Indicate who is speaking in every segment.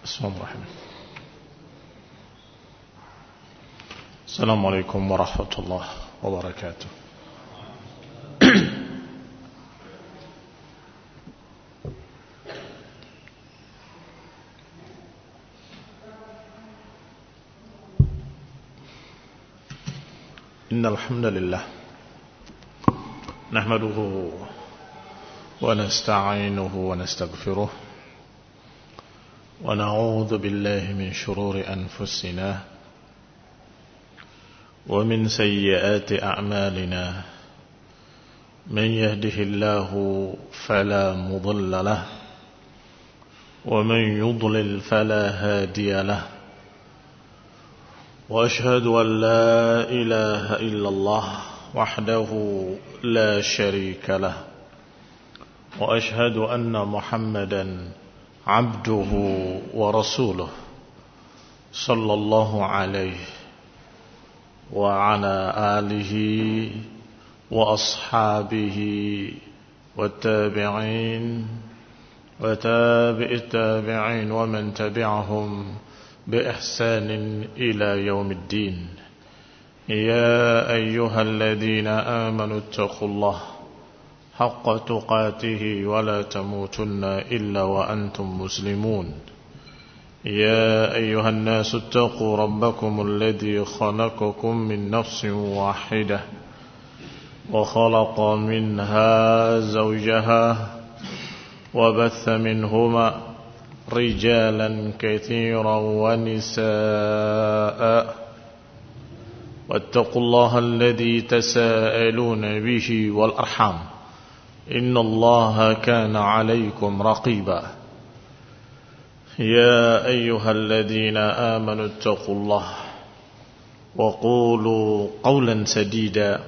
Speaker 1: Bismillahirrahmanirrahim. Assalamualaikum warahmatullahi wabarakatuh. Innal hamdalillah nahmaduhu wa nasta'inuhu wa nastaghfiruh wa na'udzu billahi min shururi anfusina wa min sayyiati a'malina man yahdihillahu fala mudilla lahu wa man yudlil fala hadiya lahu wa ashhadu an la ilaha illallah wahdahu la sharika lahu wa ashhadu anna muhammadan عبده ورسوله صلى الله عليه وعلى آله وأصحابه والتابعين وتابع التابعين ومن تبعهم بإحسان إلى يوم الدين يا أيها الذين آمنوا اتقوا الله حق تقاته ولا تموتن إلا وأنتم مسلمون يا أيها الناس اتقوا ربكم الذي خلقكم من نفس واحدة وخلق منها زوجها وبث منهما رجالا كثيرا ونساء واتقوا الله الذي تساءلون به والأرحام إن الله كان عليكم رقيبا يا أيها الذين آمنوا اتقوا الله وقولوا قولا سديدا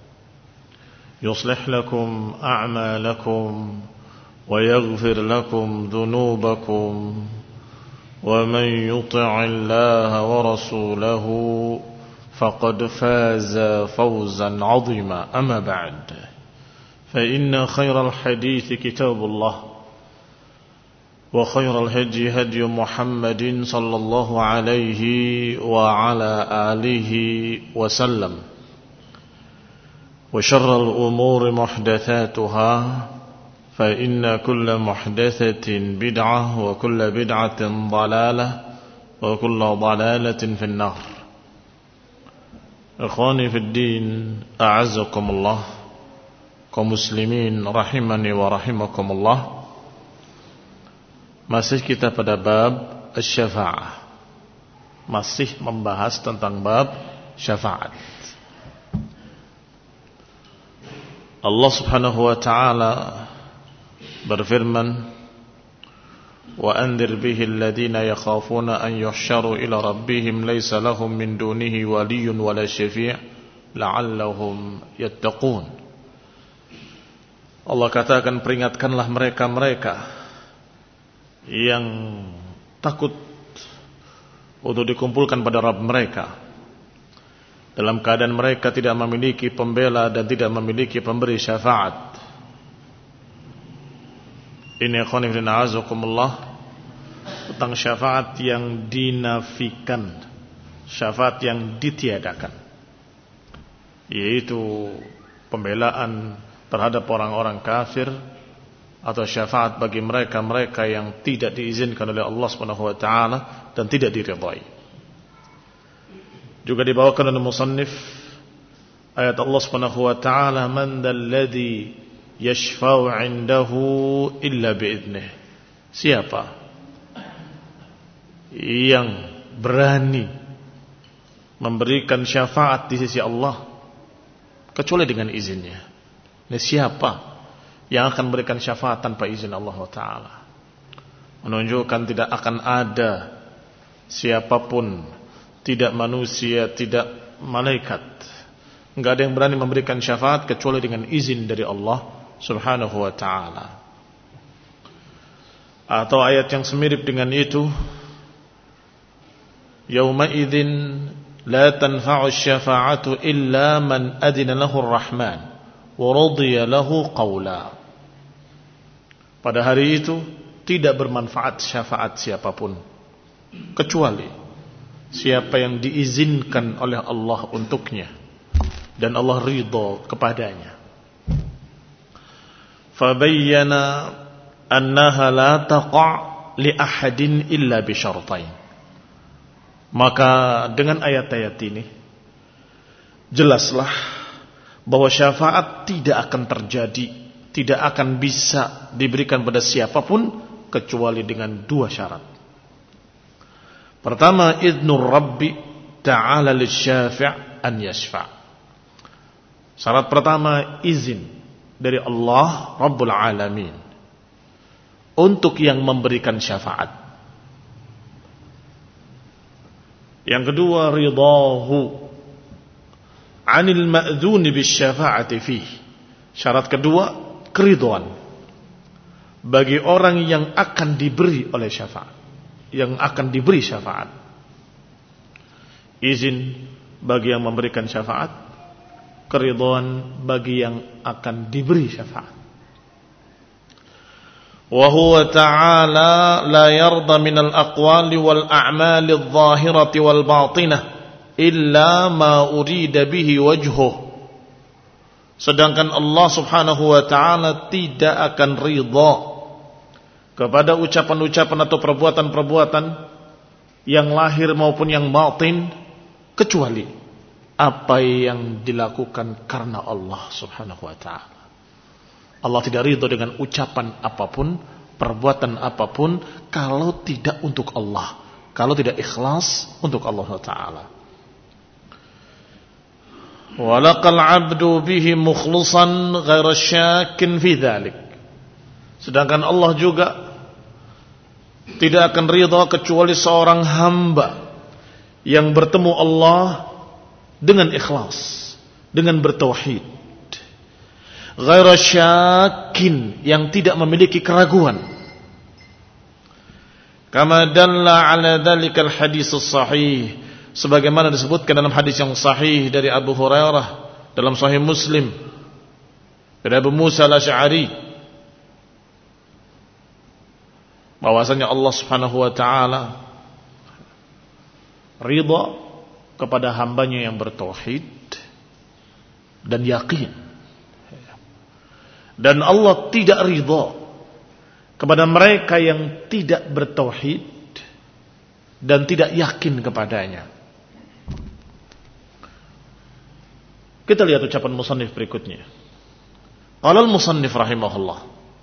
Speaker 1: يصلح لكم أعمالكم ويغفر لكم ذنوبكم ومن يطع الله ورسوله فقد فاز فوزا عظيما أما بعد فإن خير الحديث كتاب الله وخير الهدي هدي محمد صلى الله عليه وعلى آله وسلم وشر الأمور محدثاتها فإن كل محدثة بدعة وكل بدعة ضلالة وكل ضلالة في النار. إخواني في الدين أعزكم الله kaum muslimin rahimani wa rahimakumullah. Masih kita pada bab asy-syafa'ah. Masih membahas tentang bab syafaat. Allah Subhanahu wa taala berfirman, "Wa anzir bihi alladhina yakhafuna an yuhsyaru ila rabbihim laysa lahum min dunihi waliyyun wala syafi' la'allahum yattaqun." Allah katakan, peringatkanlah mereka-mereka yang takut untuk dikumpulkan pada Rabb mereka dalam keadaan mereka tidak memiliki pembela dan tidak memiliki pemberi syafaat. Ini ikhwan fillah azakumullah, tentang syafaat yang dinafikan, syafaat yang ditiadakan, yaitu pembelaan terhadap orang-orang kafir atau syafaat bagi mereka-mereka yang tidak diizinkan oleh Allah Subhanahu wa taala dan tidak diridhai. Juga dibawakan oleh musannif ayat Allah Subhanahu wa taala, "Man dzalladzi yashfa'u 'indahu illa bi'idnih." Siapa yang berani memberikan syafaat di sisi Allah kecuali dengan izinnya? Ini siapa yang akan berikan syafaat tanpa izin Allah Ta'ala? Menunjukkan tidak akan ada siapapun, tidak manusia, tidak malaikat, enggak ada yang berani memberikan syafaat kecuali dengan izin dari Allah Subhanahu wa Ta'ala. Atau ayat yang semirip dengan itu, "Yauma idzin la tanfa'u asy-syafa'atu illa man adina lahu ar-rahman wa radiya lahu qawla." Pada hari itu tidak bermanfaat syafaat siapapun kecuali siapa yang diizinkan oleh Allah untuknya dan Allah ridha kepadanya. Fabayyana annaha la taqa' li ahadin illa bi syartain. Maka dengan ayat-ayat ini jelaslah bahwa syafaat tidak akan terjadi, tidak akan bisa diberikan pada siapapun kecuali dengan dua syarat. Pertama, idznur Rabbi ta'ala lisyafi' an yashfa'. Syarat pertama, izin dari Allah Rabbul Alamin untuk yang memberikan syafaat. Yang kedua, ridahu 'anil ma'dzuni bisyafa'ati fihi. Syarat kedua, keridhaan bagi orang yang akan diberi oleh syafaat, yang akan diberi syafaat. Izin bagi yang memberikan syafaat, keridhaan bagi yang akan diberi syafaat. Wa huwa ta'ala la yarda minal aqwali wal a'mali adh-dhahirati wal batinah illa ma urida bihi wajhuh. Sedangkan Allah Subhanahu wa ta'ala tidak akan ridha kepada ucapan-ucapan atau perbuatan-perbuatan yang lahir maupun yang batin kecuali apa yang dilakukan karena Allah Subhanahu wa ta'ala. Allah tidak ridha dengan ucapan apapun, perbuatan apapun kalau tidak untuk Allah, kalau tidak ikhlas untuk Allah Ta'ala. Walaqal 'abdu bihi mukhlishan ghaira syakin fi dzalik. Sedangkan Allah juga tidak akan ridha kecuali seorang hamba yang bertemu Allah dengan ikhlas, dengan bertauhid. Ghaira syakin, yang tidak memiliki keraguan. Kama dalla ala dzalikal hadits sahih, sebagaimana disebutkan dalam hadis yang sahih dari Abu Hurairah dalam Sahih Muslim dari Abu Musa al-Asy'ari, bahwasanya Allah Subhanahu wa ta'ala ridha kepada hambanya yang bertauhid dan yakin. Dan Allah tidak ridha kepada mereka yang tidak bertauhid dan tidak yakin kepadanya. Kita lihat ucapan musannif berikutnya. Qala al-musannif rahimahullah,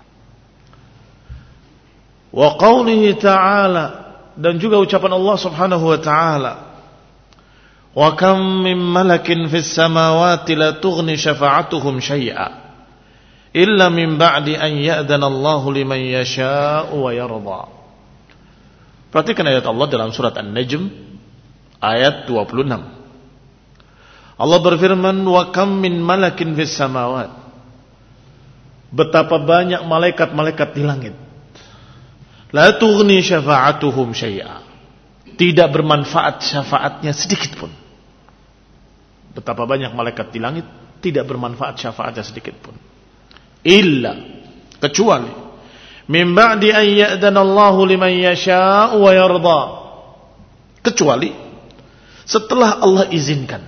Speaker 1: wa qawlihi ta'ala, dan juga ucapan Allah Subhanahu wa ta'ala, wa kam min malakin fis samawati la tughni syafa'atuhum syai'a illa min ba'di an ya'dana Allahu liman yasha'u wa yarda. Perhatikan ayat Allah dalam surat An-Najm ayat 26. Allah berfirman, wa kam min malakin fis samawat. Betapa banyak malaikat-malaikat di langit. La tughni syafa'atuhum syai'a. Tidak bermanfaat syafaatnya sedikit pun. Betapa banyak malaikat di langit, tidak bermanfaat syafaatnya sedikit pun. Illa, kecuali min ba'di an ya'dana Allahu liman yasha'u wa yarda, kecuali setelah Allah izinkan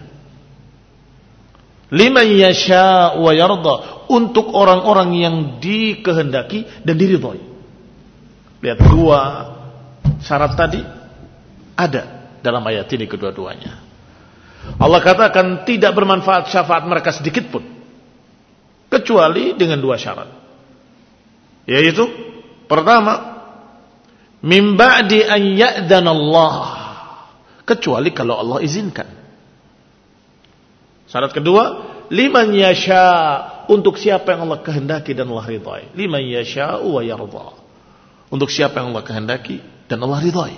Speaker 1: liman yasha'u wa yarda, untuk orang-orang yang dikehendaki dan diridhai. Lihat, dua syarat tadi ada dalam ayat ini kedua-duanya. Allah katakan tidak bermanfaat syafaat mereka sedikit pun kecuali dengan dua syarat, yaitu pertama, min ba'di an ya'dana Allah, kecuali kalau Allah izinkan. Syarat kedua, liman yasha, untuk siapa yang Allah kehendaki dan Allah ridhai. Liman yasha wa yarda, untuk siapa yang Allah kehendaki dan Allah ridhai.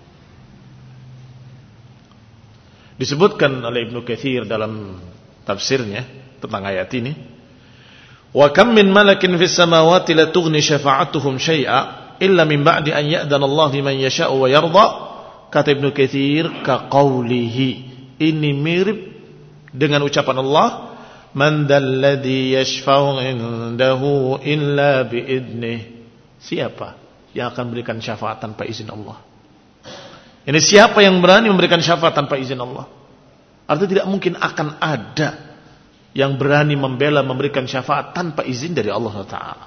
Speaker 1: Disebutkan oleh Ibnu Katsir dalam tafsirnya tentang ayat ini, wa kam min malakin fis samawati la tughni syafa'atuhum syai'a illa min ba'di an ya'dana Allah liman yasha'u wa yarda. Kata Ibnu Katsir, ka qaulihi, ini mirip dengan ucapan Allah, man dalladhi yashfa'u indahu illa bi'idnih. Siapa yang akan berikan syafaat tanpa izin Allah? Ini siapa yang berani memberikan syafaat tanpa izin Allah? Artinya tidak mungkin akan ada yang berani membela memberikan syafaat tanpa izin dari Allah Ta'ala.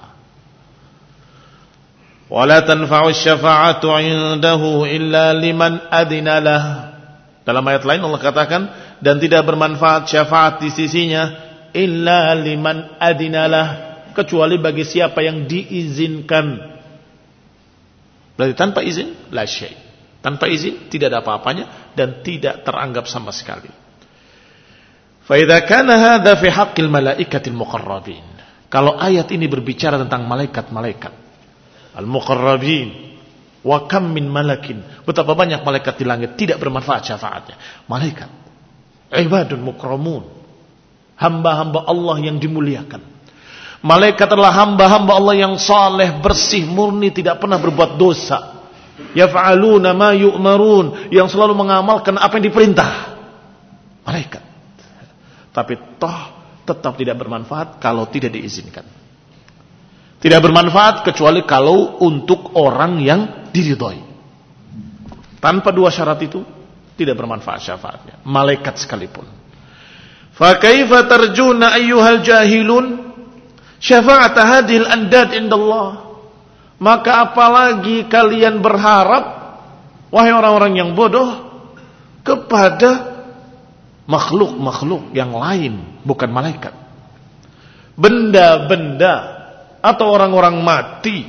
Speaker 1: Wala tanfa'u syafa'atu 'indahu illa liman adina lah. Dalam ayat lain Allah katakan, dan tidak bermanfaat syafaat di sisinya illa liman adina lah, kecuali bagi siapa yang diizinkan. Berarti tanpa izin la syai'. Tanpa izin tidak ada apa-apanya dan tidak teranggap sama sekali. Fa idza kana hadza fi haqqil malaikatil muqarrabin. Kalau ayat ini berbicara tentang malaikat-malaikat al-muqarrabin, wa kam min malakin, betapa banyak malaikat di langit tidak bermanfaat syafaatnya. Malaikat ibadun mukramun, hamba-hamba Allah yang dimuliakan. Malaikat adalah hamba-hamba Allah yang saleh, bersih, murni, tidak pernah berbuat dosa. Yaf'aluna ma yu'marun, yang selalu mengamalkan apa yang diperintah. Malaikat. Tapi toh tetap tidak bermanfaat kalau tidak diizinkan. Tidak bermanfaat kecuali kalau untuk orang yang diridhoi. Tanpa dua syarat itu tidak bermanfaat syafaatnya, malaikat sekalipun. Fa kaifa tarjuna ayyuhal jahilun syafa'at hadhil andad indallah? Maka apalagi kalian berharap, wahai orang-orang yang bodoh, kepada makhluk-makhluk yang lain, bukan malaikat, benda-benda atau orang-orang mati.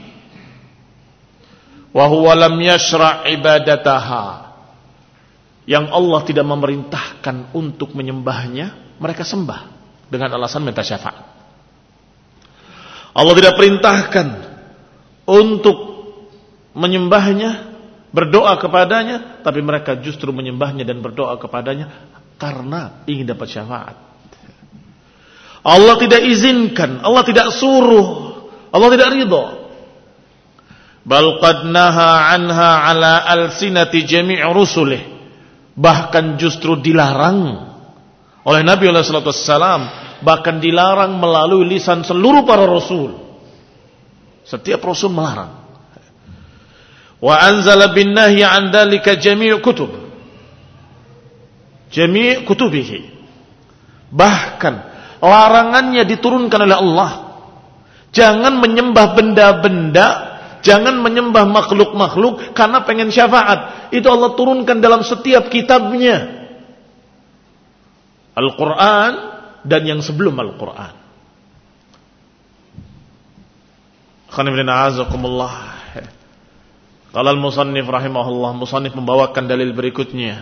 Speaker 1: Wa huwa lam yashra' ibadataha, yang Allah tidak memerintahkan untuk menyembahnya, mereka sembah dengan alasan minta syafaat. Allah tidak perintahkan untuk menyembahnya, berdoa kepadanya, tapi mereka justru menyembahnya dan berdoa kepadanya karena ingin dapat syafaat. Allah tidak izinkan, Allah tidak suruh, Allah tidak ridha. Bal qad naha anha ala alsinati jami' rusulih, bahkan justru dilarang oleh Nabi sallallahu alaihi wasallam, bahkan dilarang melalui lisan seluruh para rasul. Setiap rasul melarang. Wa anzala bin nahyi an dzalika jami' kutub. Jami' kutubihi. Bahkan larangannya diturunkan oleh Allah. Jangan menyembah benda-benda, jangan menyembah makhluk-makhluk karena pengen syafaat. Itu Allah turunkan dalam setiap kitabnya. Al-Quran dan yang sebelum Al-Quran. Qala al-musannif rahimahullah, musannif membawakan dalil berikutnya.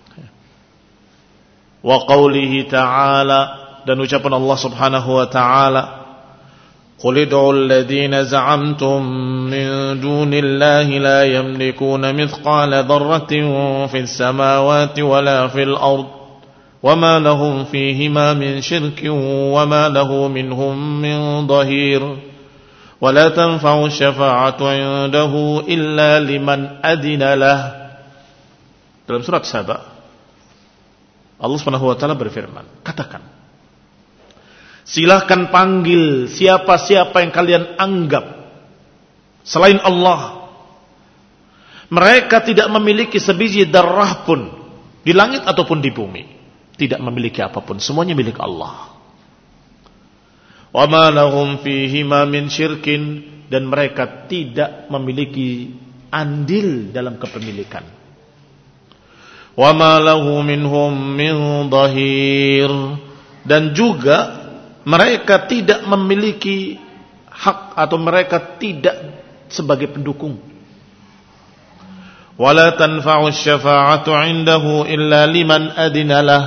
Speaker 1: Wa qawlihi ta'ala, dan ucapan Allah subhanahu wa ta'ala, qul id'u alladhina za'amtum min dunillahi la yamlikuna mithqala dharratin fis samawati wala fil ard wama lahum fihima min shirkin wama lahu minhum min dhahir. ولا تنفع الشفاعة عنده إلا لمن أذن له. Dalam surat Saba, Allah Subhanahu wa taala berfirman, katakan, silahkan panggil siapa-siapa yang kalian anggap selain Allah. Mereka tidak memiliki sebiji darah pun di langit ataupun di bumi, tidak memiliki apapun, semuanya milik Allah. Wa ma lahum fihima min syirkin, dan mereka tidak memiliki andil dalam kepemilikan. Wa ma lahu minhum min dhahir, dan juga mereka tidak memiliki hak atau mereka tidak sebagai pendukung. Wala tanfa'u syafa'atu 'indahu illa liman adina lah,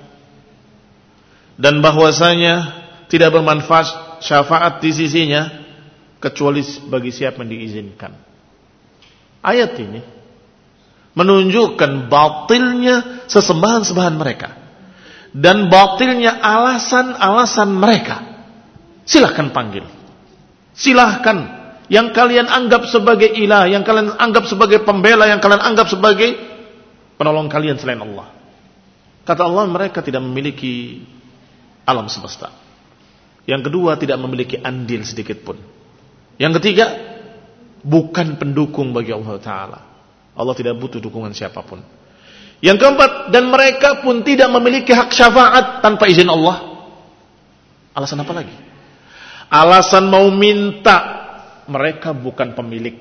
Speaker 1: dan bahwasanya tidak bermanfaat syafaat di sisinya kecuali bagi siapa yang diizinkan. Ayat ini menunjukkan batilnya sesembahan-sembahan mereka dan batilnya alasan-alasan mereka. Silahkan panggil, silahkan yang kalian anggap sebagai ilah, yang kalian anggap sebagai pembela, yang kalian anggap sebagai penolong kalian selain Allah. Kata Allah, mereka tidak memiliki alam semesta. Yang kedua, tidak memiliki andil sedikit pun. Yang ketiga, bukan pendukung bagi Allah Ta'ala. Allah tidak butuh dukungan siapapun. Yang keempat, dan mereka pun tidak memiliki hak syafaat tanpa izin Allah. Alasan apa lagi? Alasan mau minta, mereka bukan pemilik.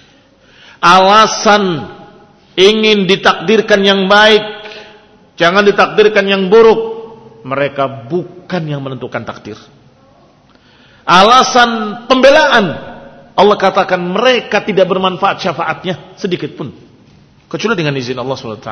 Speaker 1: Alasan ingin ditakdirkan yang baik, jangan ditakdirkan yang buruk, mereka bukan yang menentukan takdir. Alasan pembelaan, Allah katakan mereka tidak bermanfaat syafaatnya sedikit pun, kecuali dengan izin Allah SWT.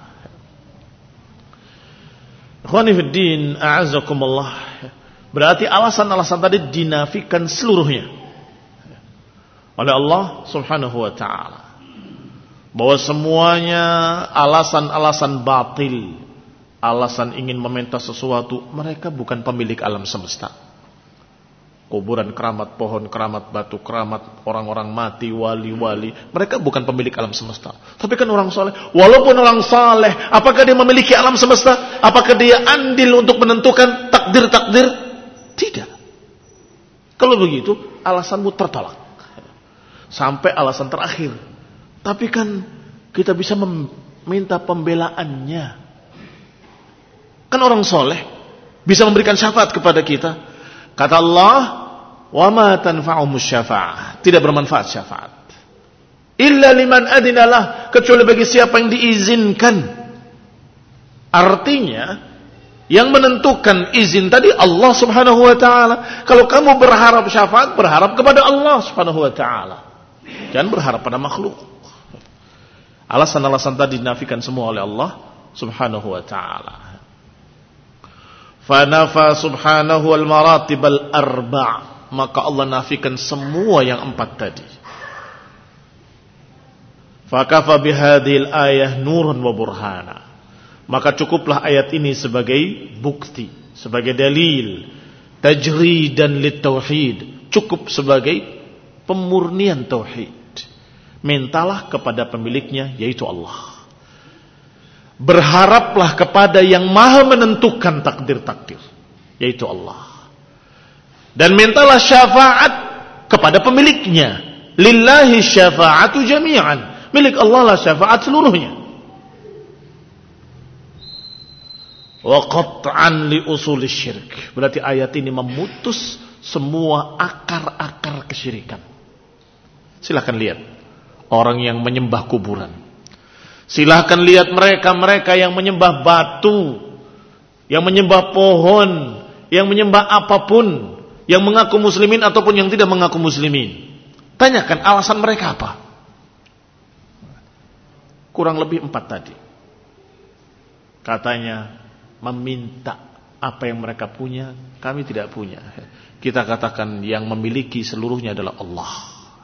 Speaker 1: Ikhwani fiddin, a'azzakumullah. Berarti alasan-alasan tadi dinafikan seluruhnya oleh Allah Subhanahu wa ta'ala. Bahwa semuanya alasan-alasan batil, alasan ingin meminta sesuatu, mereka bukan pemilik alam semesta. Kuburan, keramat pohon, keramat batu, keramat orang-orang mati, wali-wali, mereka bukan pemilik alam semesta. Tapi kan orang soleh, walaupun orang soleh, apakah dia memiliki alam semesta? Apakah dia andil untuk menentukan takdir-takdir? Tidak. Kalau begitu, alasanmu tertolak sampai alasan terakhir. Tapi kan kita bisa meminta pembelaannya. Kan orang soleh bisa memberikan syafaat kepada kita. Kata Allah, wa ma tanfa'umus syafa'ah, tidak bermanfaat syafaat illa liman adinalah, kecuali bagi siapa yang diizinkan. Artinya yang menentukan izin tadi Allah Subhanahu wa ta'ala. Kalau kamu berharap syafaat, berharap kepada Allah Subhanahu wa ta'ala, jangan berharap pada makhluk. Alasan-alasan tadi dinafikan semua oleh Allah Subhanahu wa ta'ala. Fanafa subhanahu wal maratib al arba', maka Allah nafikan semua yang 4 tadi. Fakafa bihadhil ayah nurun wa burhana, maka cukuplah ayat ini sebagai bukti, sebagai dalil, tajridan lit tauhid, cukup sebagai pemurnian tauhid. Mintalah kepada pemiliknya, yaitu Allah. Berharaplah kepada yang maha menentukan takdir-takdir, yaitu Allah. Dan mintalah syafaat kepada pemiliknya. Lillahi syafa'atu jami'an, milik Allah lah syafaat seluruhnya. Wa qat'an li usul syirk, berarti ayat ini memutus semua akar-akar kesyirikan. Silahkan lihat orang yang menyembah kuburan. Silahkan lihat mereka-mereka yang menyembah batu, yang menyembah pohon, yang menyembah apapun, yang mengaku muslimin ataupun yang tidak mengaku muslimin. Tanyakan alasan mereka apa? Kurang lebih 4 tadi. Katanya meminta apa yang mereka punya, kami tidak punya. Kita katakan yang memiliki seluruhnya adalah Allah.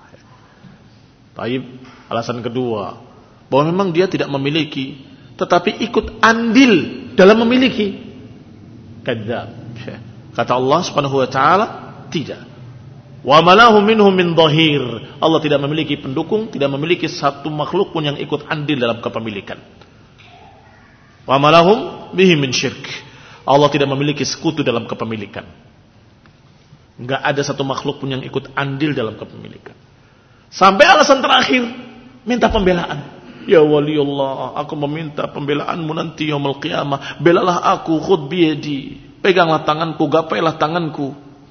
Speaker 1: Baik, alasan kedua, bahwa memang dia tidak memiliki, tetapi ikut andil dalam memiliki. Kadzab. Kata Allah Subhanahu wa ta'ala, tidak. Wa malahu minhum min dhahir, Allah tidak memiliki pendukung, tidak memiliki satu makhluk pun yang ikut andil dalam kepemilikan. Wa malahum bihi min syirk, Allah tidak memiliki sekutu dalam kepemilikan. Enggak ada satu makhluk pun yang ikut andil dalam kepemilikan. Sampai alasan terakhir, minta pembelaan. Ya wali Allah, aku meminta pembelaanmu nanti yaumul qiyamah. Belalah aku, khudh biyadi, peganglah tanganku, gapailah tanganku.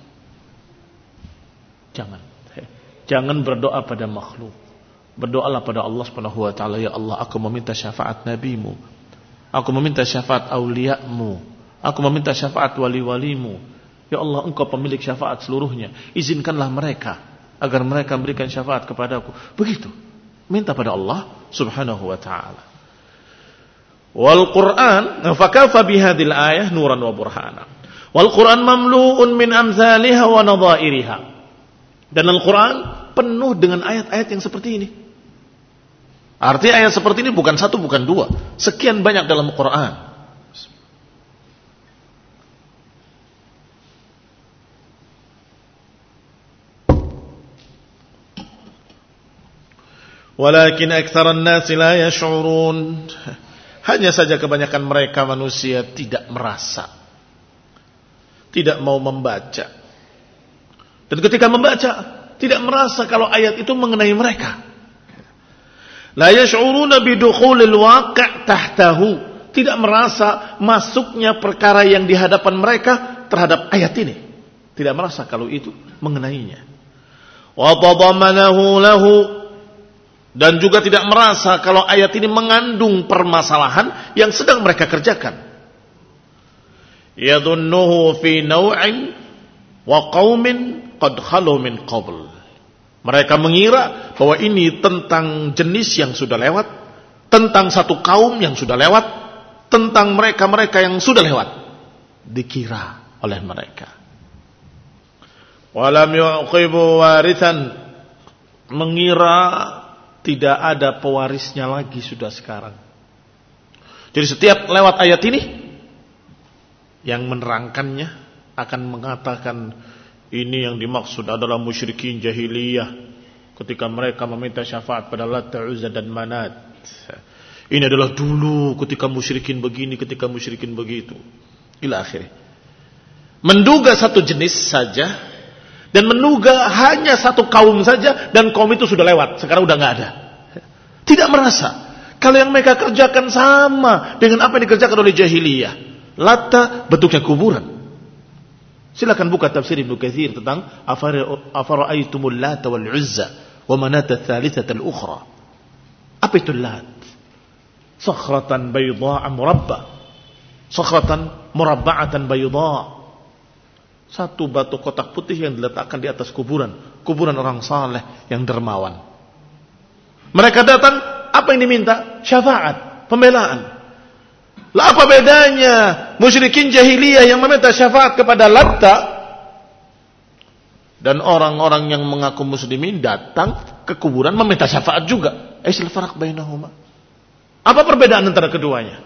Speaker 1: Jangan berdoa pada makhluk. Berdoalah pada Allah Subhanahu wa ta'ala. Ya Allah, aku meminta syafaat nabimu, aku meminta syafaat auliamu, aku meminta syafaat wali-walimu. Ya Allah, engkau pemilik syafaat seluruhnya, izinkanlah mereka agar mereka memberikan syafaat kepadaku. Begitu minta pada Allah Subhanahu wa ta'ala. Wal Qur'an fakafa bihadhil ayah nuran wa burhana. Wal Qur'an mamlu'un min amsalihha wa nadha'iriha. Dan Al-Qur'an penuh dengan ayat-ayat yang seperti ini. Artinya ayat seperti ini bukan satu, bukan dua, sekian banyak dalam Al-Qur'an. Walakin aktsaran nasi la yash'urun. Hanya saja kebanyakan mereka manusia tidak merasa, tidak mau membaca. Dan ketika membaca, tidak merasa kalau ayat itu mengenai mereka. La yash'uruna bidukhulil waqi' tahtahu. Tidak merasa masuknya perkara yang di hadapan mereka terhadap ayat ini. Tidak merasa kalau itu mengenainya. Wa tadamanahu lahu. Dan juga tidak merasa kalau ayat ini mengandung permasalahan yang sedang mereka kerjakan. Yadhunnuhu fi naw'in wa qaumin qad khalu min qabl. Mereka mengira bahwa ini tentang jenis yang sudah lewat, tentang satu kaum yang sudah lewat, tentang mereka-mereka yang sudah lewat. Dikira oleh mereka. Walam yuqibu warithan, mengira tidak ada pewarisnya lagi sudah sekarang. Jadi setiap lewat ayat ini, yang menerangkannya akan mengatakan ini yang dimaksud adalah musyrikin jahiliyah ketika mereka meminta syafaat pada Lat, Uzza dan Manat. Ini adalah dulu ketika musyrikin begini, ketika musyrikin begitu. Ila akhirnya. Menduga satu jenis saja dan menduga hanya satu kaum saja dan kaum itu sudah lewat, sekarang udah enggak ada. Tidak merasa kalau yang mereka kerjakan sama dengan apa yang dikerjakan oleh jahiliyah. Latta bentuknya kuburan. Silakan buka tafsir Ibnu Katsir tentang afara'aitumul Lata wal Uzza wa Manata ats-tsalitsata al-ukhra. Apa itu Lat? Sakhratan bayda'a murabba. Sakhratan murabba'atan bayda'. Satu batu kotak putih yang diletakkan di atas kuburan orang saleh yang dermawan. Mereka datang, apa yang diminta? Syafaat, pembelaan. Lah apa bedanya musyrikin jahiliyah yang meminta syafaat kepada Latta dan orang-orang yang mengaku muslimin datang ke kuburan meminta syafaat juga? Aisyal faraq bainahuma. Apa perbedaan antara keduanya?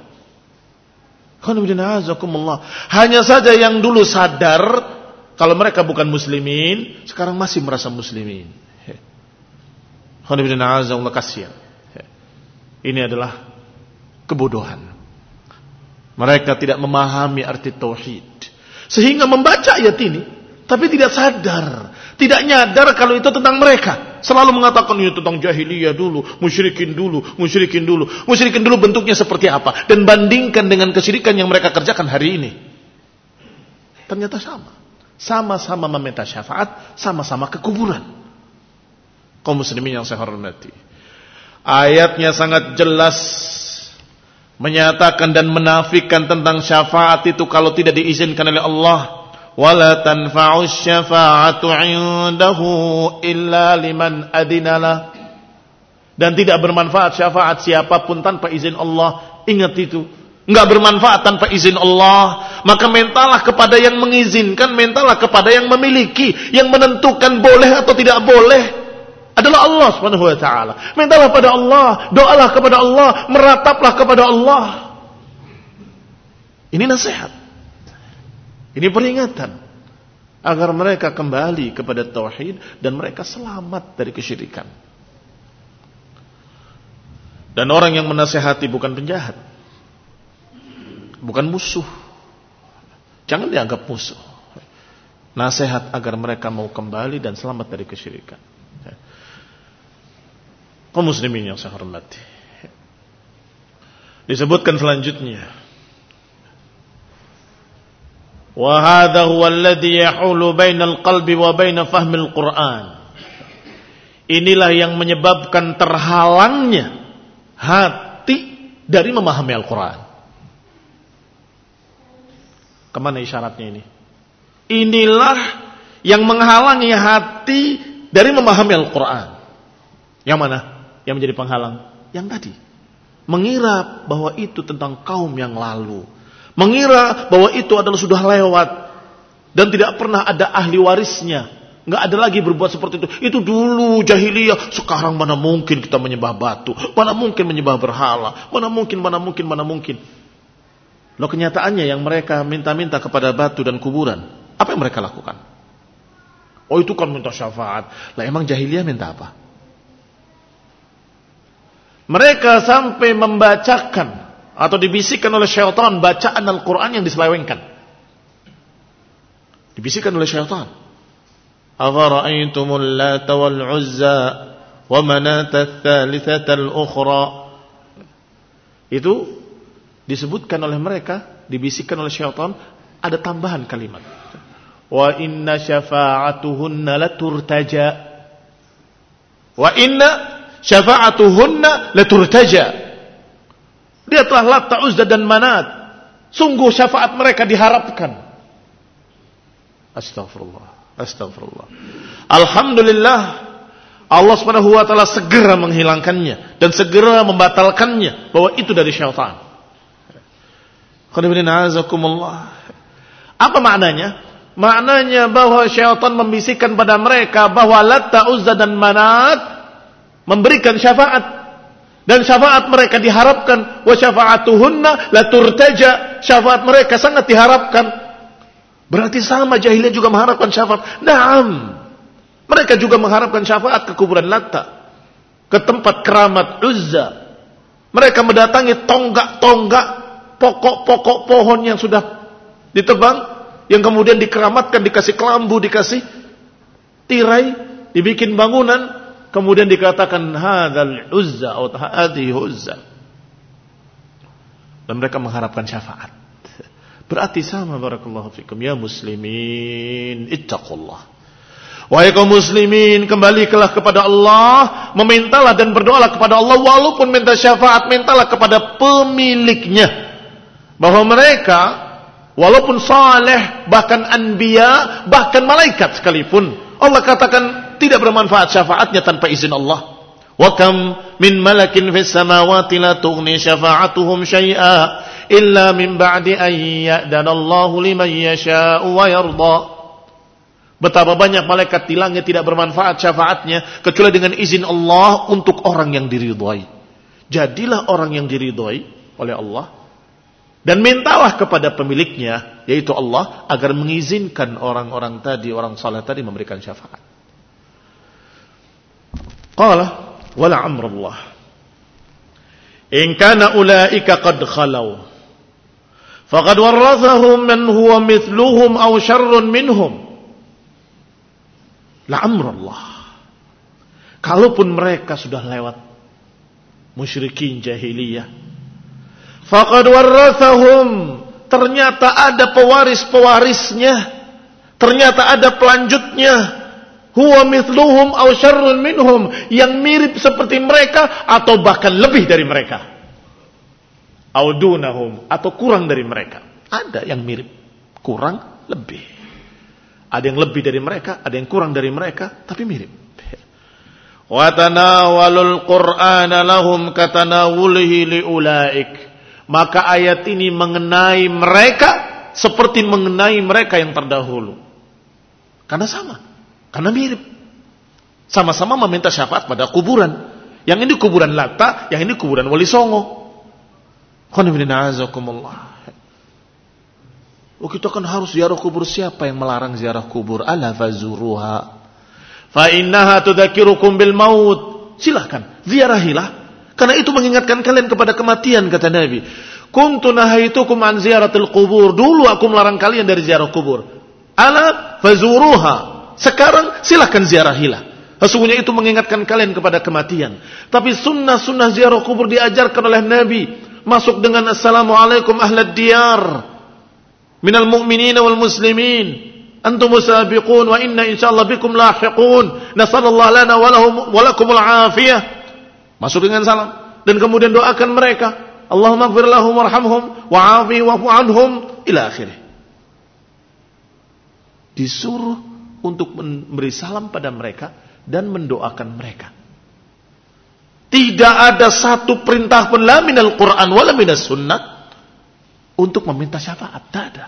Speaker 1: Hanya saja yang dulu sadar kalau mereka bukan muslimin, sekarang masih merasa muslimin. Ini adalah kebodohan. Mereka tidak memahami arti tauhid, sehingga membaca ayat ini tapi tidak sadar, tidak nyadar kalau itu tentang mereka. Selalu mengatakan itu tentang jahiliyah dulu, musyrikin dulu. Musyrikin dulu bentuknya seperti apa dan bandingkan dengan kesyirikan yang mereka kerjakan hari ini. Ternyata sama-sama meminta syafaat, sama-sama ke kuburan. Kaum muslimin yang saya hormati, ayatnya sangat jelas menyatakan dan menafikan tentang syafaat itu kalau tidak diizinkan oleh Allah. Wala tanfa'u syafa'atu 'indahu illa liman adinalah. Dan tidak bermanfaat syafaat siapapun tanpa izin Allah. Ingat itu, enggak bermanfaat tanpa izin Allah. Maka mintalah kepada yang mengizinkan, mintalah kepada yang memiliki, yang menentukan boleh atau tidak boleh adalah Allah Subhanahu wa taala. Mintalah pada Allah, doalah kepada Allah, merataplah kepada Allah. Ini nasihat. Ini peringatan agar mereka kembali kepada tauhid dan mereka selamat dari kesyirikan. Dan orang yang menasihati bukan penjahat, bukan musuh. Jangan dianggap musuh. Nasihat agar mereka mau kembali dan selamat dari kesyirikan. Kaum muslimin yang saya hormati, disebutkan selanjutnya, wa hadha huwa alladhi yahulu bainal qalbi wa bain fahmil Qur'an. Inilah yang menyebabkan terhalangnya hati dari memahami Al-Quran. Kemana isyaratnya ini? Inilah yang menghalangi hati dari memahami Al-Quran. Yang mana? Yang menjadi penghalang? Yang tadi. Mengira bahwa itu tentang kaum yang lalu. Mengira bahwa itu adalah sudah lewat. Dan tidak pernah ada ahli warisnya. Nggak ada lagi berbuat seperti itu. Itu dulu jahiliyah. Sekarang mana mungkin kita menyembah batu. Mana mungkin menyembah berhala. Mana mungkin. Loh, kenyataannya yang mereka minta-minta kepada batu dan kuburan, apa yang mereka lakukan? Oh, itu kan minta syafaat. Lah emang jahiliyah minta apa? Mereka sampai membacakan atau dibisikkan oleh syaitan bacaan Al-Quran yang diselewengkan. Dibisikkan oleh syaitan. Afara'aitumul Lata wal Uzza wa manata ats-tsalitsata al-ukhra. Itu disebutkan oleh mereka, dibisikkan oleh syaitan, ada tambahan kalimat. Wa inna syafa'atuhunna laturtaja. Wa inna syafa'atuhunna laturtaja. Lihatlah Lat, Uzza dan Manat. Sungguh syafaat mereka diharapkan. Astagfirullah. Astagfirullah. Alhamdulillah, Allah Subhanahu wa taala segera menghilangkannya dan segera membatalkannya bahwa itu dari syaitan. Apa maknanya? Maknanya bahwa syaitan membisikkan pada mereka bahwa Lat, Uzza dan Manat memberikan syafaat. Dan syafaat mereka diharapkan. Wa syafa'atuhunna la turtaja. Syafaat mereka sangat diharapkan. Berarti sama jahiliyah juga mengharapkan syafaat. Naam. Mereka juga mengharapkan syafaat ke kuburan Latta, ke tempat keramat Uzza. Mereka mendatangi tonggak-tonggak, pokok-pokok pohon yang sudah ditebang, yang kemudian dikeramatkan, dikasih kelambu, dikasih tirai, dibikin bangunan. Kemudian dikatakan hadzal Uzza atau hadhihi Uzza. Dan mereka mengharapkan syafaat. Berarti sama, barakallahu fikum ya muslimin, ittaqullah. Wahai kaum muslimin, kembalilah kepada Allah, memintalah dan berdoalah kepada Allah, walaupun minta syafaat, mintalah kepada pemiliknya. Bahwa mereka walaupun saleh, bahkan anbiya, bahkan malaikat sekalipun, Allah katakan tidak bermanfaat syafaatnya tanpa izin Allah. Wa kam min malakin fis samawati la tughni syafa'atuhum syai'a illa min ba'di an ya'dana Allahu liman yasha'u wa yarda. Betapa banyak malaikat di langit tidak bermanfaat syafaatnya kecuali dengan izin Allah untuk orang yang diridhai. Jadilah orang yang diridhai oleh Allah dan mintalah kepada pemiliknya, yaitu Allah, agar mengizinkan orang-orang tadi, orang saleh tadi memberikan syafaat. Qala wala amrullah in kana ulaika qad khalaw faqad warathahum man huwa mithluhum aw syarrun minhum. La amrullah, kalaupun mereka sudah lewat musyrikin jahiliyah, faqad warathahum, ternyata ada pewaris-pewarisnya, ternyata ada pelanjutnya, huwa mithluhum aw syarrun minhum, yang mirip seperti mereka atau bahkan lebih dari mereka, aw dunahum, atau kurang dari mereka. Ada yang mirip, kurang, lebih. Ada yang lebih dari mereka, ada yang kurang dari mereka, tapi mirip. Wa tanawalul qur'ana lahum katanawulihi liulaik. Maka ayat ini mengenai mereka seperti mengenai mereka yang terdahulu. Karena sama, karena mirip. Sama-sama meminta syafaat pada kuburan. Yang ini kuburan Latta, yang ini kuburan Wali Songo. Qanifidina azakumullah. Kita kan harus ziarah kubur. Siapa yang melarang ziarah kubur? Ala fazuruha fa innaha tudzakirukum bil maut. Silahkan, ziarahilah, karena itu mengingatkan kalian kepada kematian, kata Nabi. Kuntu nahaitukum an ziyaratil qubur. Dulu aku melarang kalian dari ziarah kubur. Ala fazuruha. Sekarang silahkan ziarahilah. Sesungguhnya itu mengingatkan kalian kepada kematian. Tapi sunnah-sunnah ziarah kubur diajarkan oleh Nabi. Masuk dengan assalamualaikum ahlad diyar minal mu'minina wal muslimin, antum musabiqun wa inna insyaallah bikum lahiqun, nasallallahu lana wa lakumul afiyah. Masuk dengan salam dan kemudian doakan mereka, Allahumma ighfir lahum warhamhum wa'afi wa'fu anhum ila akhirih. Disuruh untuk memberi salam pada mereka dan mendoakan mereka. Tidak ada satu perintah pun la minal Qur'an wala minas sunnah untuk meminta syafaat. Tidak ada.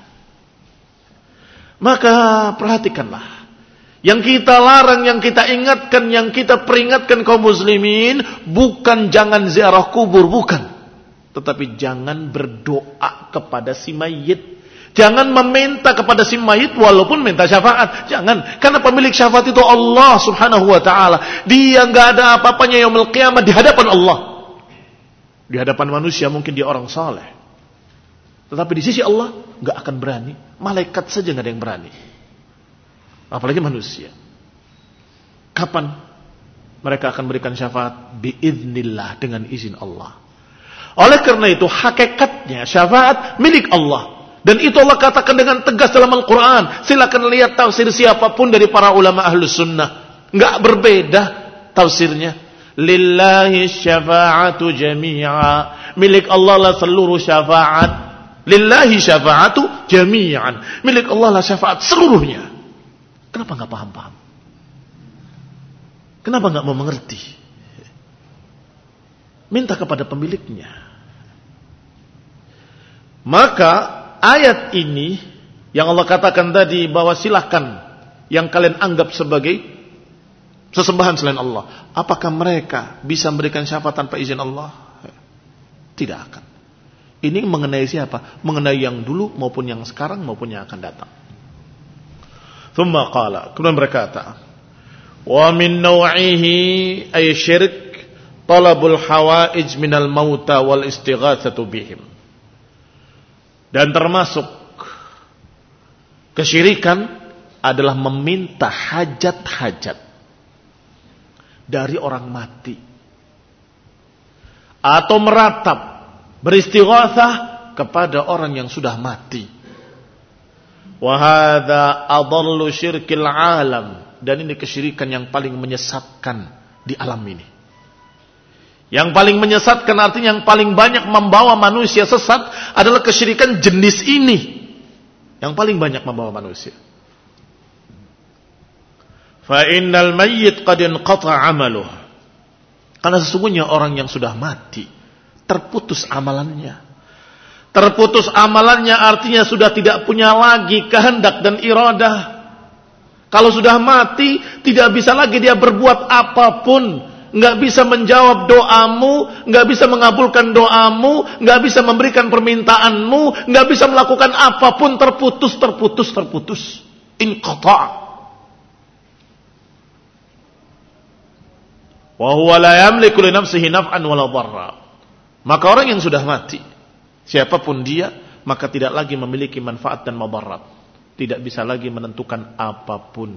Speaker 1: Maka perhatikanlah, yang kita larang, yang kita ingatkan, yang kita peringatkan kaum muslimin, bukan jangan ziarah kubur, bukan, tetapi jangan berdoa kepada si mayit. Jangan meminta kepada si mayit walaupun minta syafaat. Jangan, karena pemilik syafaat itu Allah subhanahu wa ta'ala. Dia gak ada apa-apanya yaumul qiyamah di hadapan Allah. Di hadapan manusia mungkin dia orang saleh, tetapi di sisi Allah gak akan berani. Malaikat saja gak ada yang berani, apalagi manusia. Kapan Mereka akan berikan syafaat biiznillah, dengan izin Allah. Oleh karena itu hakikatnya syafaat milik Allah. Dan itu Allah katakan dengan tegas dalam Al-Quran. Silakan lihat tafsir siapapun dari para ulama ahlus sunnah. Enggak berbeda tafsirnya. Lillahi syafa'atu jami'a. Milik Allah lah seluruh syafaat. Lillahi syafa'atu jami'an. Milik Allah lah syafaat seluruhnya. Kenapa enggak paham-paham? Kenapa enggak mau mengerti? Minta kepada pemiliknya. Maka ayat ini yang Allah katakan tadi bahwa silahkan yang kalian anggap sebagai sesembahan selain Allah, apakah mereka bisa memberikan syafaat tanpa izin Allah? Tidak akan. Ini mengenai siapa? Mengenai yang dulu maupun yang sekarang maupun yang akan datang. Thumma qala, kemudian berkata, wa min naw'ihi ay syirk talabul hawaij minal mauta wal istighatsatu bihim. Dan termasuk kesyirikan adalah meminta hajat-hajat dari orang mati. Atau meratap, beristighatsah kepada orang yang sudah mati. Wa hadza adallu syirkil alam. Dan ini kesyirikan yang paling menyesatkan di alam ini. Yang paling menyesatkan artinya yang paling banyak membawa manusia sesat adalah kesyirikan jenis ini. Yang paling banyak membawa manusia. Fa innal mayyit qad inqata 'amaluh. Karena sesungguhnya orang yang sudah mati terputus amalannya. Terputus amalannya artinya sudah tidak punya lagi kehendak dan iradah. Kalau sudah mati tidak bisa lagi dia berbuat apapun. Nggak bisa menjawab doamu, nggak bisa mengabulkan doamu, nggak bisa memberikan permintaanmu, nggak bisa melakukan apapun, terputus. Inqata'. Wa huwa la yamliku li nafsihi naf'an wala dharra. Maka orang yang sudah mati, siapapun dia, maka tidak lagi memiliki manfaat dan madarat. Tidak bisa lagi menentukan apapun.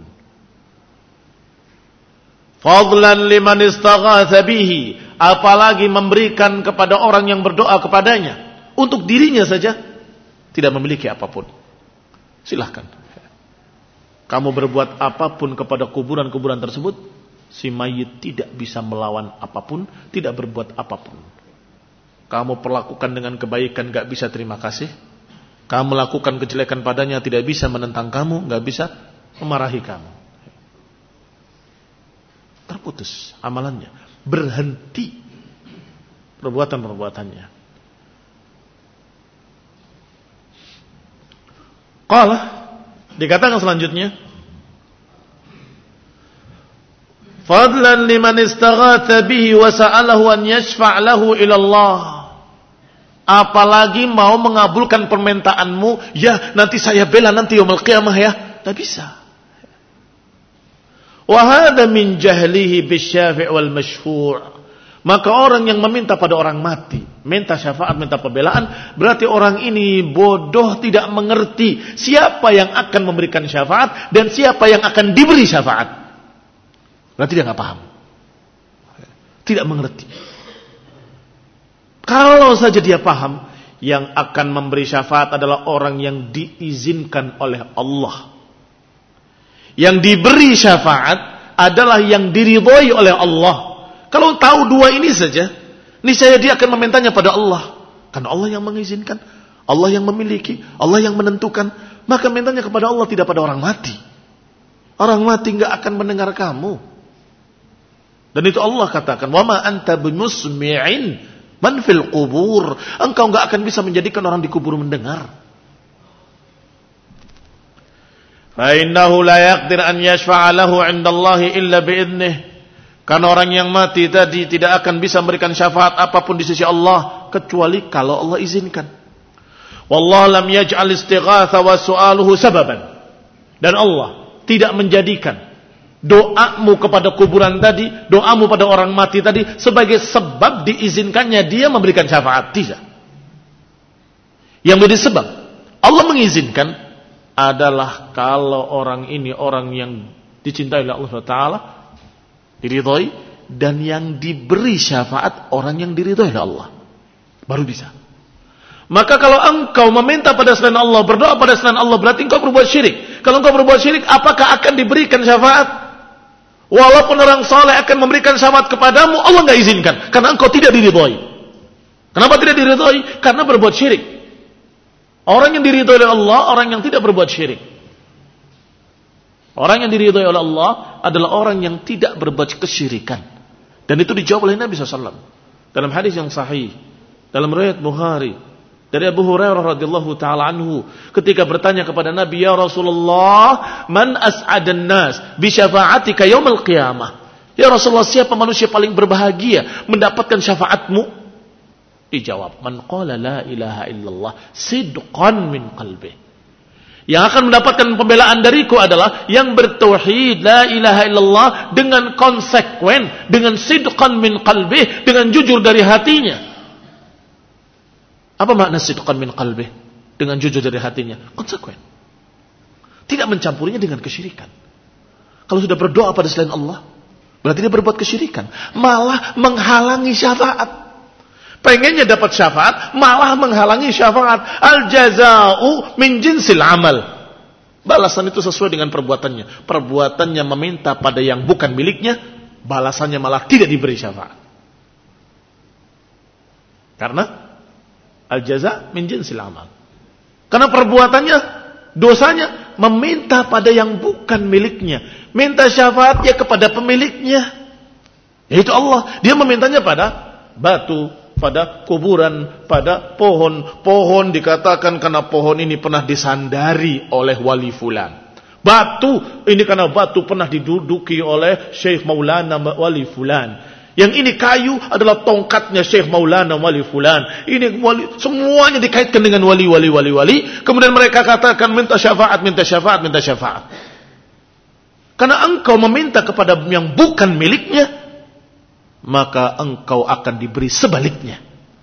Speaker 1: Fadlan liman istaghatha bihi, apalagi memberikan kepada orang yang berdoa kepadanya. Untuk dirinya saja tidak memiliki apapun. Silahkan kamu berbuat apapun kepada kuburan-kuburan tersebut, si mayit tidak bisa melawan apapun, tidak berbuat apapun. Kamu perlakukan dengan kebaikan, gak bisa terima kasih. Kamu lakukan kejelekan padanya, tidak bisa menentang kamu, gak bisa memarahi kamu. Terputus amalannya, berhenti perbuatan-perbuatannya. Qala, dikatakan selanjutnya, fadlan liman istaghatha bihi wa sa'alahu an yashfa' lahu ila Allah. Apalagi mau mengabulkan permintaanmu, ya nanti saya bela nanti yaumul qiyamah ya, tak bisa. Wa hadha min jahlihi bisyafi' wal masyfu'. Maka orang yang meminta pada orang mati, minta syafaat, minta pembelaan, berarti orang ini bodoh, tidak mengerti siapa yang akan memberikan syafaat dan siapa yang akan diberi syafaat. Berarti dia nggak paham, tidak mengerti. Kalau saja dia paham, yang akan memberi syafaat adalah orang yang diizinkan oleh Allah. Yang diberi syafaat adalah yang diridhoi oleh Allah. Kalau tahu dua ini saja, niscaya dia akan memintanya pada Allah. Karena Allah yang mengizinkan, Allah yang memiliki, Allah yang menentukan. Maka mintanya kepada Allah, tidak pada orang mati. Orang mati enggak akan mendengar kamu. Dan itu Allah katakan, wa ma anta bimusmi'in man fil qubur. Engkau enggak akan bisa menjadikan orang di kubur mendengar. Fa innahu la yaqdir an yashfa'a lahu 'inda Allah illa bi idnih. Karena orang yang mati tadi tidak akan bisa memberikan syafaat apapun di sisi Allah kecuali kalau Allah izinkan. Wallahu lam yaj'al istighatha wa su'aluhu sababan. Dan Allah tidak menjadikan doamu kepada kuburan tadi, doamu pada orang mati tadi sebagai sebab diizinkannya dia memberikan syafaat. Tidak. Yang menjadi sebab Allah mengizinkan adalah kalau orang ini orang yang dicintai oleh Allah SWT, diridhoi, dan yang diberi syafaat orang yang diridhoi oleh Allah. Baru bisa. Maka kalau engkau meminta pada selain Allah, berdoa pada selain Allah, berarti engkau berbuat syirik. Kalau engkau berbuat syirik, apakah akan diberikan syafaat? Walaupun orang saleh akan memberikan syafaat kepadamu, Allah enggak izinkan karena engkau tidak diridhoi. Kenapa tidak diridhoi? Karena berbuat syirik. Orang yang diridhoi oleh Allah, orang yang tidak berbuat syirik. Orang yang diridhoi oleh Allah adalah orang yang tidak berbuat kesyirikan. Dan itu dijawab oleh Nabi SAW dalam hadis yang sahih, dalam riwayat Bukhari dari Abu Hurairah radhiyallahu taala anhu, ketika bertanya kepada Nabi, "Ya Rasulullah, man as'adan nas bi syafa'atika yaumil qiyamah?" Ya Rasulullah, siapa manusia paling berbahagia mendapatkan syafaatmu? Dijawab, "Man qala la ilaha illallah sidqan min qalbi." Yang akan mendapatkan pembelaan dariku adalah yang bertauhid la ilaha illallah dengan konsekuen, dengan sidqan min qalbi, dengan jujur dari hatinya. Apa makna sidqan min qalbih? Dengan jujur dari hatinya. Konsekuen. Tidak mencampurinya dengan kesyirikan. Kalau sudah berdoa pada selain Allah, berarti dia berbuat kesyirikan. Malah menghalangi syafaat. Pengennya dapat syafaat, malah menghalangi syafaat. Al-jaza'u min jinsil amal. Balasan itu sesuai dengan perbuatannya. Perbuatannya meminta pada yang bukan miliknya, balasannya malah tidak diberi syafaat. Karena al-jaza' min jinsil amal. Karena perbuatannya, dosanya meminta pada yang bukan miliknya. Minta syafaatnya kepada pemiliknya, yaitu Allah. Dia memintanya pada batu, pada kuburan, pada pohon. Pohon dikatakan karena pohon ini pernah disandari oleh wali fulan. Batu ini karena batu pernah diduduki oleh Syekh Maulana wali fulan. Yang ini kayu adalah tongkatnya Syekh Maulana wali fulan. Ini wali, semuanya dikaitkan dengan wali. Kemudian mereka katakan minta syafaat. Karena engkau meminta kepada yang bukan miliknya, maka engkau akan diberi sebaliknya.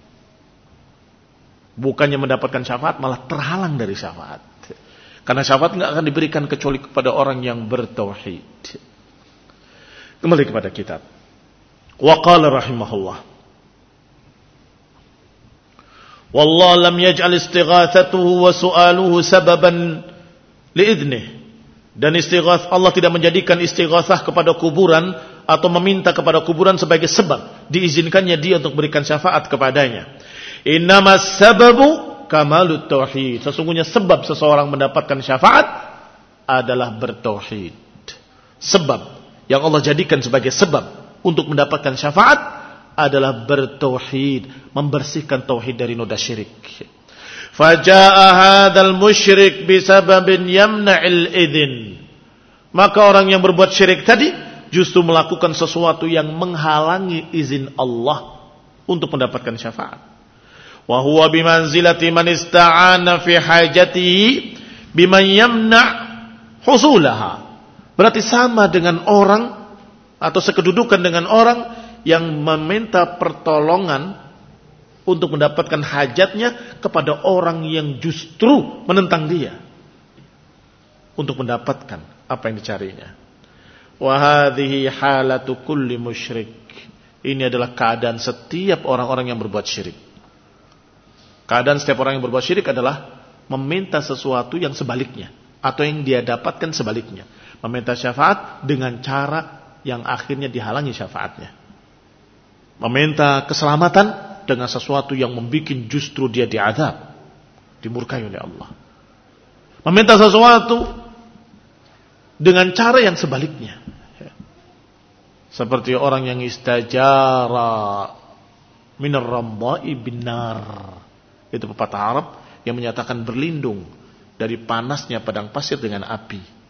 Speaker 1: Bukannya mendapatkan syafaat, malah terhalang dari syafaat. Karena syafaat tidak akan diberikan kecuali kepada orang yang bertauhid. Kembali kepada kitab. Wa qala rahimahullah, wallahu lam yaj'al istighatsatuhu wa su'aluhu sababan li'idnih. Dan Allah tidak menjadikan istighatsah kepada kuburan atau meminta kepada kuburan sebagai sebab diizinkannya dia untuk berikan syafaat kepadanya. Innamas sababu kamalut tauhid. Sesungguhnya sebab seseorang mendapatkan syafaat adalah bertauhid. Sebab yang Allah jadikan sebagai sebab untuk mendapatkan syafaat adalah bertauhid, membersihkan tauhid dari noda syirik. Faja'a hadzal musyrik bisababin yamna'il idzin. Maka orang yang berbuat syirik tadi justru melakukan sesuatu yang menghalangi izin Allah untuk mendapatkan syafaat. Wa huwa bimanzilati man ista'ana fi hajatihi biman yamna' husulaha. Berarti sama dengan orang atau sekedudukan dengan orang yang meminta pertolongan untuk mendapatkan hajatnya kepada orang yang justru menentang dia untuk mendapatkan apa yang dicarinya. Wa hadhihi halatu kulli musyrik. Ini adalah keadaan setiap orang-orang yang berbuat syirik. Keadaan setiap orang yang berbuat syirik adalah meminta sesuatu yang sebaliknya atau yang dia dapatkan sebaliknya. Meminta syafaat dengan cara yang akhirnya dihalangi syafaatnya. Meminta keselamatan dengan sesuatu yang membuat justru dia diazab, dimurkai oleh Allah. Meminta sesuatu dengan cara yang sebaliknya. Seperti orang yang istajara minar ramda'i binar. Itu pepatah Arab yang menyatakan berlindung dari panasnya padang pasir dengan api.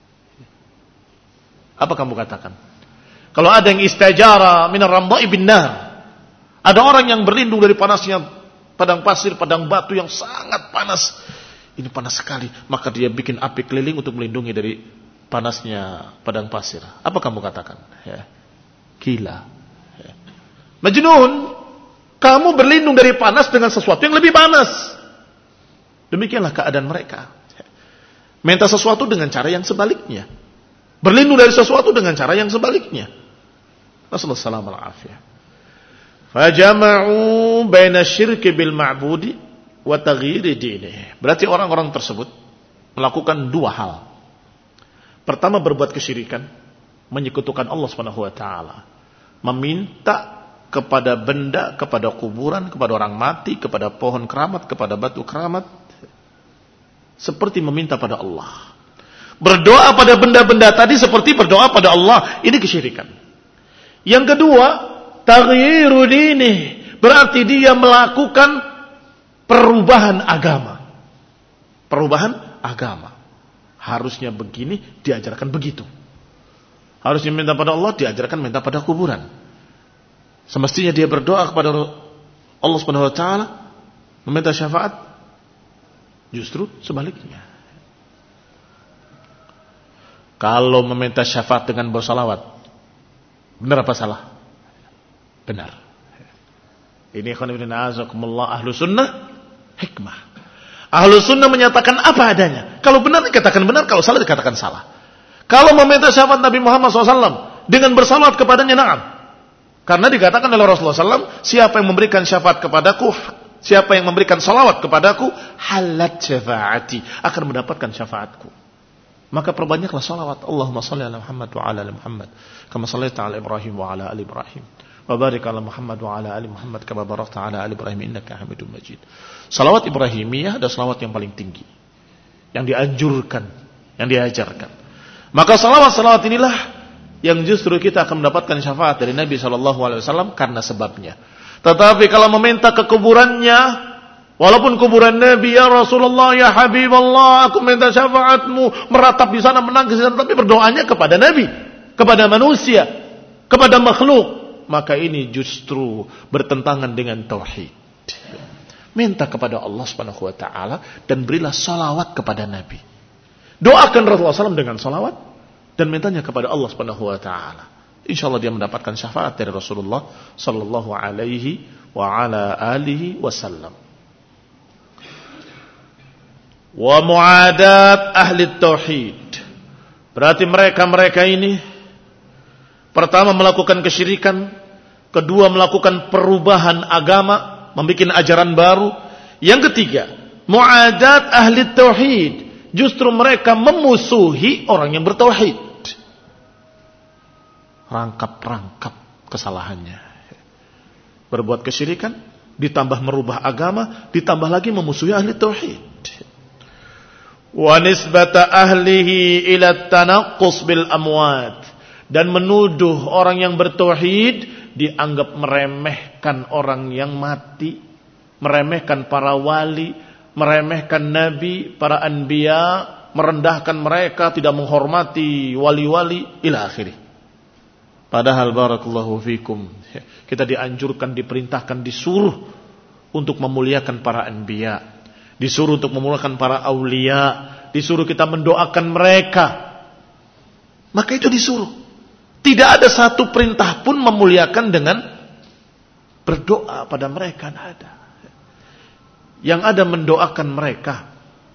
Speaker 1: Apa kamu katakan? Kalau ada yang istajara minar ramda'i binar, ada orang yang berlindung dari panasnya padang pasir, padang batu yang sangat panas. Ini panas sekali, maka dia bikin api keliling untuk melindungi dari panasnya padang pasir. Apa kamu katakan? Ya. Gila. Ya. Majnun, kamu berlindung dari panas dengan sesuatu yang lebih panas. Demikianlah keadaan mereka. Minta sesuatu dengan cara yang sebaliknya. Berlindung dari sesuatu dengan cara yang sebaliknya. Nasallallahu alaihi wasallam. Fajama'u baina syirki bil ma'budi wa taghyiri dinihi. Berarti orang-orang tersebut melakukan dua hal. Pertama, berbuat kesyirikan, menyekutukan Allah Subhanahu wa taala. Meminta kepada benda, kepada kuburan, kepada orang mati, kepada pohon keramat, kepada batu keramat, seperti meminta pada Allah. Berdoa pada benda-benda tadi seperti berdoa pada Allah. Ini kesyirikan. Yang kedua, taghyiru dini, berarti dia melakukan perubahan agama. Perubahan agama. Harusnya begini, diajarkan begitu. Harusnya minta pada Allah, diajarkan minta pada kuburan. Semestinya dia berdoa kepada Allah Subhanahu wa taala, meminta syafaat, justru sebaliknya. Kalau meminta syafaat dengan bersalawat, benar apa salah? Benar. Ini khonibin azakumullah ahlu sunnah hikmah. Ahlu sunnah menyatakan apa adanya. Kalau benar dikatakan benar, kalau salah dikatakan salah. Kalau meminta syafaat Nabi Muhammad SAW dengan bersalawat kepadanya, na'am. Karena dikatakan oleh Rasulullah SAW, siapa yang memberikan syafaat kepadaku, siapa yang memberikan salawat kepadaku, halat syafaati, akan mendapatkan syafaatku. Maka perbanyaklah salawat. Allahumma salli ala Muhammad wa ala ali Muhammad, kama sallaita ala Ibrahim wa ala ali Ibrahim, wa barik ala Muhammad wa ala ali Muhammad, kama barakta ala ali Ibrahim innaka Hamidum Majid. Salawat Ibrahimiyah adalah salawat yang paling tinggi, yang dianjurkan, yang diajarkan. Maka salawat-salawat inilah yang justru kita akan mendapatkan syafaat dari Nabi SAW karena sebabnya. Tetapi kalau meminta ke kuburannya, walaupun kuburan Nabi, ya Rasulullah, ya Habibullah, aku minta syafaatmu, meratap di sana, menangis di sana, tapi berdoanya kepada Nabi, kepada manusia, kepada makhluk, maka ini justru bertentangan dengan tauhid. Minta kepada Allah Subhanahu wa taala dan berilah salawat kepada Nabi. Doakan Rasulullah SAW dengan salawat dan mintanya kepada Allah Subhanahu wa taala. Insyaallah dia mendapatkan syafaat dari Rasulullah sallallahu alaihi wa ala alihi wasallam. Wa muadat ahli tauhid. Berarti mereka ini pertama melakukan kesyirikan, kedua melakukan perubahan agama, membuat ajaran baru. Yang ketiga, muadat ahli tauhid. Justru mereka memusuhi orang yang bertauhid. Rangkap-rangkap kesalahannya. Berbuat kesyirikan, ditambah merubah agama, ditambah lagi memusuhi ahli tauhid. Wa nisbata ahlihi ila tanaqqus bil amwat. Dan menuduh orang yang bertauhid dianggap meremehkan orang yang mati, meremehkan para wali, meremehkan nabi, para anbiya, merendahkan mereka, tidak menghormati wali-wali ila akhirih. Padahal barakallahu fikum, kita dianjurkan, diperintahkan, disuruh untuk memuliakan para anbiya, disuruh untuk memuliakan para aulia, disuruh kita mendoakan mereka. Maka itu disuruh. Tidak ada satu perintah pun memuliakan dengan berdoa pada mereka, tidak ada. Yang ada mendoakan mereka.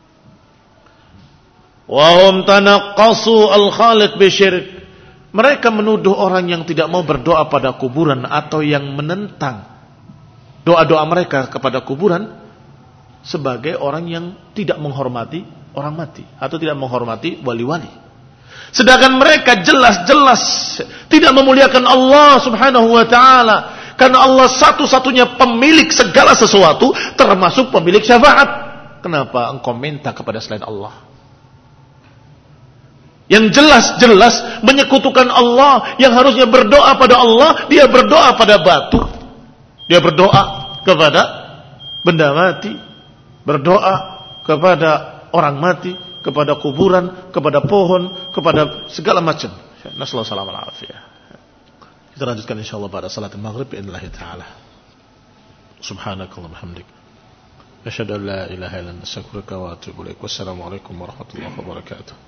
Speaker 1: Wa hum tanaqqasu al-khaliq bisyirk. Mereka menuduh orang yang tidak mau berdoa pada kuburan atau yang menentang doa-doa mereka kepada kuburan sebagai orang yang tidak menghormati orang mati atau tidak menghormati wali-wali. Sedangkan mereka jelas-jelas tidak memuliakan Allah Subhanahu wa taala. Karena Allah satu-satunya pemilik segala sesuatu, termasuk pemilik syafaat. Kenapa engkau minta kepada selain Allah? Yang jelas-jelas menyekutukan Allah, yang harusnya berdoa pada Allah, dia berdoa pada batu. Dia berdoa kepada benda mati, berdoa kepada orang mati, kepada kuburan, kepada pohon, kepada segala macam. Nasallahu alaihi wasallam. Kita lanjutkan insyaallah pada salat maghrib bi'idznillah taala. Subhanakallahumma hamdik. Asyhadu an la ilaha illa anta astaghfiruka wa atubu ilaik. Wassalamualaikum warahmatullahi wabarakatuh.